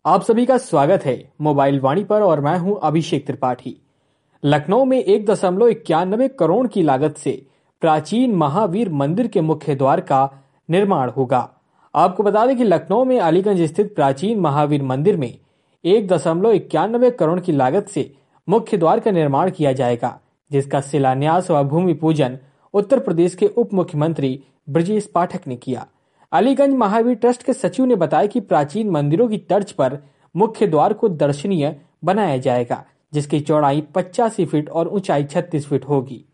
आप सभी का स्वागत है मोबाइल वाणी पर और मैं हूं अभिषेक त्रिपाठी। लखनऊ में 1.91 करोड़ की लागत से प्राचीन महावीर मंदिर के मुख्य द्वार का निर्माण होगा। आपको बता दें कि लखनऊ में अलीगंज स्थित प्राचीन महावीर मंदिर में 1.91 करोड़ की लागत से मुख्य द्वार का निर्माण किया जाएगा, जिसका शिलान्यास व भूमि पूजन उत्तर प्रदेश के उप मुख्यमंत्री ब्रजेश पाठक ने किया। अलीगंज महावीर ट्रस्ट के सचिव ने बताया कि प्राचीन मंदिरों की तर्ज पर मुख्य द्वार को दर्शनीय बनाया जाएगा, जिसकी चौड़ाई 85 फीट और ऊंचाई 36 फीट होगी।